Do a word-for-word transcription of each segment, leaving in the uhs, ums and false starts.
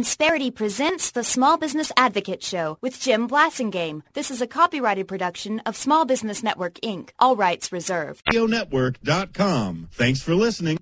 Insperity presents the Small Business Advocate Show with Jim Blasingame. This is a copyrighted production of Small Business Network, Incorporated. All rights reserved. radio network dot com. Thanks for listening.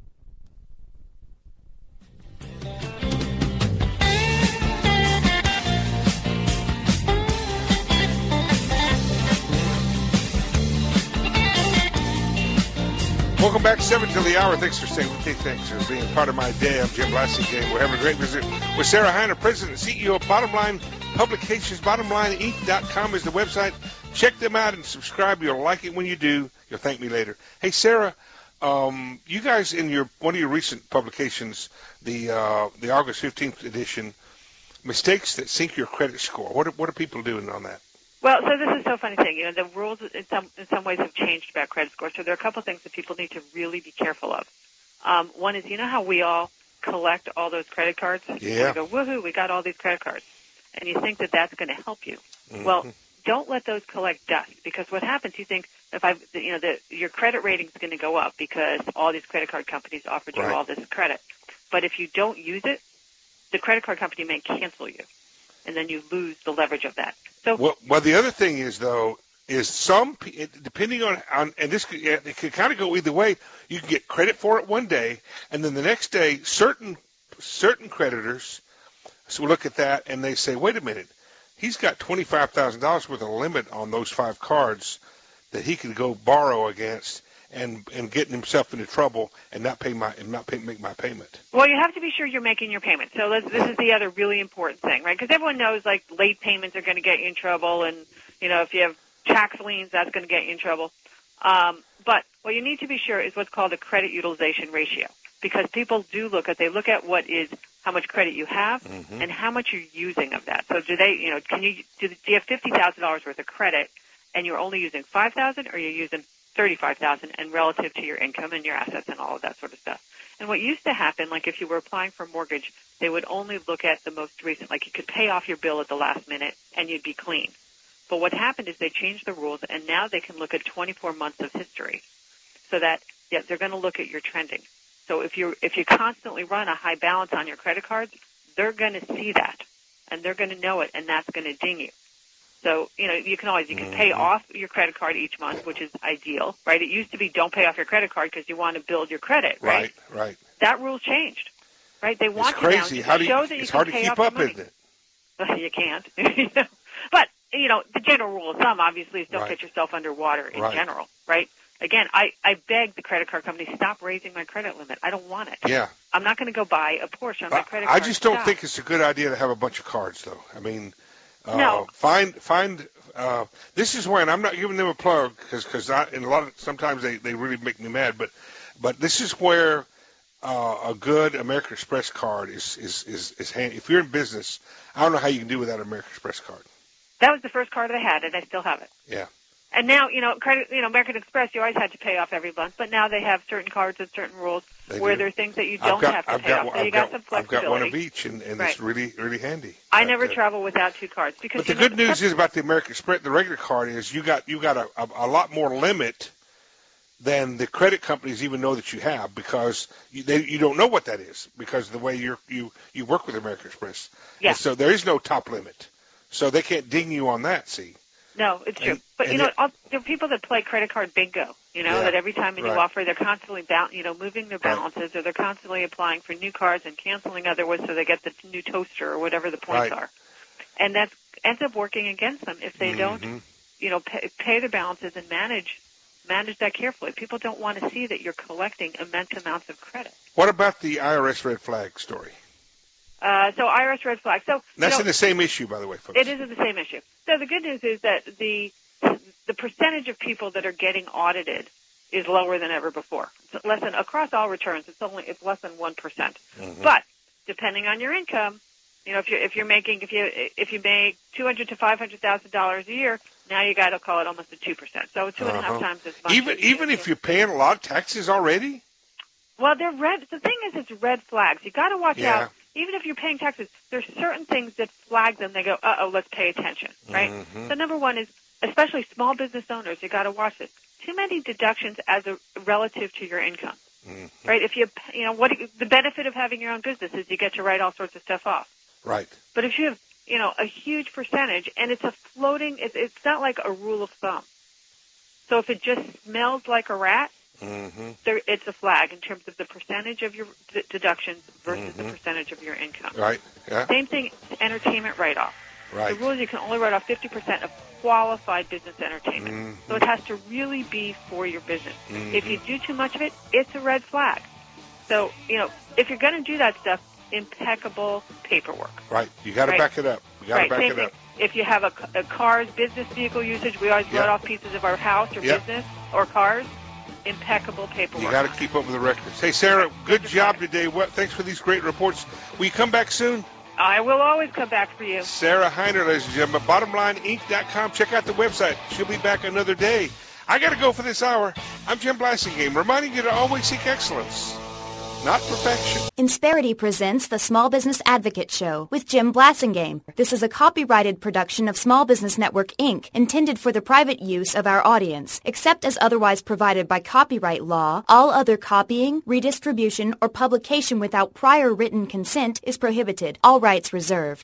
Welcome back, seven till the hour. Thanks for staying with me. Thanks for being part of my day. I'm Jim Blasingame. We're having a great visit with Sarah Heiner, President and C E O of Bottom Line Publications. bottom line inc dot com is the website. Check them out and subscribe. You'll like it when you do. You'll thank me later. Hey, Sarah, um, you guys in your one of your recent publications, the uh, the August fifteenth edition, mistakes that sink your credit score. What are, what are people doing on that? Well, so this is so funny thing. You know, the rules in some in some ways have changed about credit scores. So there are a couple of things that people need to really be careful of. Um, one is, you know how we all collect all those credit cards? Yeah. We go, woohoo, we got all these credit cards. And you think that that's going to help you. Mm-hmm. Well, don't let those collect dust, because what happens, you think, if I, you know, the, your credit rating is going to go up because all these credit card companies offered you right. all this credit. But if you don't use it, the credit card company may cancel you, and then you lose the leverage of that. So, well, well, the other thing is, though, is some, depending on, on and this could, it could kind of go either way. You can get credit for it one day, and then the next day, certain certain creditors so look at that and they say, wait a minute, he's got twenty-five thousand dollars worth of limit on those five cards that he could go borrow against, and and getting himself into trouble and not pay my and not pay, make my payment. Well, you have to be sure you're making your payment. So let's, this is the other really important thing, right? Because everyone knows, like, late payments are going to get you in trouble, and, you know, if you have tax liens, that's going to get you in trouble. Um, but what you need to be sure is what's called a credit utilization ratio, because people do look at, they look at what is, how much credit you have mm-hmm. and how much you're using of that. So do they, you know, can you, do, do you have fifty thousand dollars worth of credit and you're only using five thousand dollars, or you're using thirty-five thousand dollars, and relative to your income and your assets and all of that sort of stuff? And what used to happen, like if you were applying for a mortgage, they would only look at the most recent, like you could pay off your bill at the last minute and you'd be clean. But what happened is they changed the rules, and now they can look at twenty-four months of history, so that yeah, they're going to look at your trending. So if you if you constantly run a high balance on your credit cards, they're going to see that, and they're going to know it, and that's going to ding you. So, you know, you can always, you can pay mm-hmm. off your credit card each month, which is ideal, right? It used to be don't pay off your credit card because you want to build your credit, right? Right, right. That rule changed, right? They want it's you now crazy. to How do you, show that you it's can hard to pay keep off your up, money. isn't it? You can't. You know? But, you know, the general rule of thumb, obviously, is don't right. get yourself underwater in right. general, right? Again, I, I beg the credit card company, stop raising my credit limit. I don't want it. Yeah. I'm not going to go buy a Porsche on my credit I card. I just don't Stop. think it's a good idea to have a bunch of cards, though. I mean, uh, No. find find. Uh, this is when I'm not giving them a plug, because because in a lot of sometimes they, they really make me mad, but but this is where uh, a good American Express card is is is is handy. If you're in business, I don't know how you can do without an American Express card. That was the first card I had, and I still have it. Yeah. And now, you know, credit, you know, American Express, you always had to pay off every month, but now they have certain cards and certain rules They where do. there are things that you I've don't got, have to I've pay got, off. one- So you I've got, got, some I've flexibility. got one of each, and, and Right. it's really really handy. I But, never uh, travel without two cards because But the you know, good news is about the American Express, the regular card, is you got you got a, a, a lot more limit than the credit companies even know that you have, because you, they, you don't know what that is because of the way you you you work with American Express. Yeah. And so there is no top limit, so they can't ding you on that. See. No, it's true. And- but, you and know, it- all, there are people that play credit card bingo, you know, Yeah, that every time a new right. offer, they're constantly, ba- you know, moving their Right. balances, or they're constantly applying for new cards and canceling other ones so they get the new toaster or whatever the points Right. are. And that ends up working against them if they Mhm. don't, you know, pay, pay their balances and manage manage that carefully. People don't want to see that you're collecting immense amounts of credit. What about the I R S red flag story? Uh, so I R S red flag. So That's you know, in the same issue, by the way, folks. It is the same issue. So the good news is that the the percentage of people that are getting audited is lower than ever before. It's less than across all returns. It's only it's less than one percent. Mhm. But depending on your income, you know, if you if you're making if you if you make two hundred to five hundred thousand dollars a year, now you got to call it almost a two percent. So two and a half Uh-huh. times as much. Even as you even do. if you're paying a lot of taxes already. Well, they're red. The thing is, it's red flags. You got to watch Yeah. out. Even if you're paying taxes, there's certain things that flag them. They go, uh oh, let's pay attention, right? Mhm. So number one is, especially small business owners, you got to watch this. Too many deductions as a relative to your income, Mhm. right? If you, you know, what the benefit of having your own business is you get to write all sorts of stuff off. Right. But if you have, you know, a huge percentage, and it's a floating, it's, it's not like a rule of thumb. So if it just smells like a rat, mm-hmm. there, it's a flag in terms of the percentage of your d- deductions versus mm-hmm. the percentage of your income. Right. Yeah. Same thing, entertainment write-off. Right. The rule is you can only write off fifty percent of qualified business entertainment. Mm-hmm. So it has to really be for your business. Mm-hmm. If you do too much of it, it's a red flag. So, you know, if you're going to do that stuff, impeccable paperwork. Right. You got to right? back it up. You got to right. back Same it thing. up. If you have a, a car's business vehicle usage, we always yep. write off pieces of our house or yep. business or cars. Impeccable paperwork. You got to keep up with the records. Hey, Sarah, good job today. What? Thanks for these great reports. Will you come back soon? I will always come back for you. Sarah Hiner, ladies and gentlemen, bottom line inc dot com. Check out the website. She'll be back another day. I got to go for this hour. I'm Jim Blasingame, reminding you to always seek excellence, not perfection. Insperity presents the Small Business Advocate Show with Jim Blasingame. This is a copyrighted production of Small Business Network, Incorporated, intended for the private use of our audience. Except as otherwise provided by copyright law, all other copying, redistribution, or publication without prior written consent is prohibited. All rights reserved.